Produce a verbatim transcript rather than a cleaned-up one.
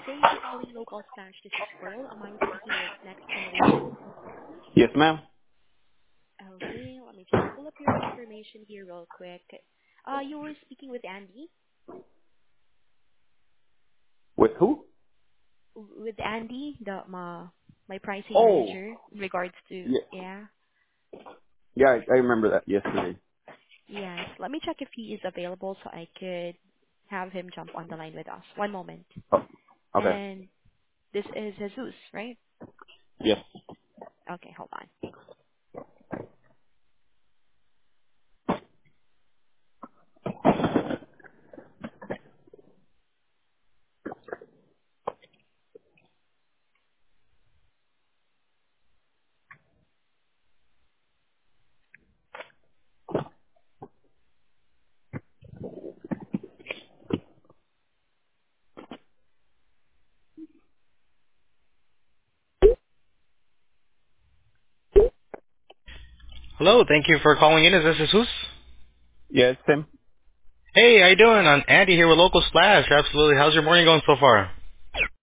Thanks for calling Local Stash. This is Pearl. Am I speaking with Next Generation? Yes, ma'am. Okay, let me just pull up your information here real quick. Uh, you were speaking with Andy, With who? with Andy, the my my pricing Oh, manager, in regards to yeah, yeah, yeah, I, I remember that yesterday. yes. Let me check if he is available so I could have him jump on the line with us. One moment. Oh, okay. And this is Jesus, right? Yes. Okay, hold on. Hello, thank you for calling in. Is this Jesus? Yes, Tim. Hey, how you doing? I'm Andy here with Local Splash. Absolutely. How's your morning going so far?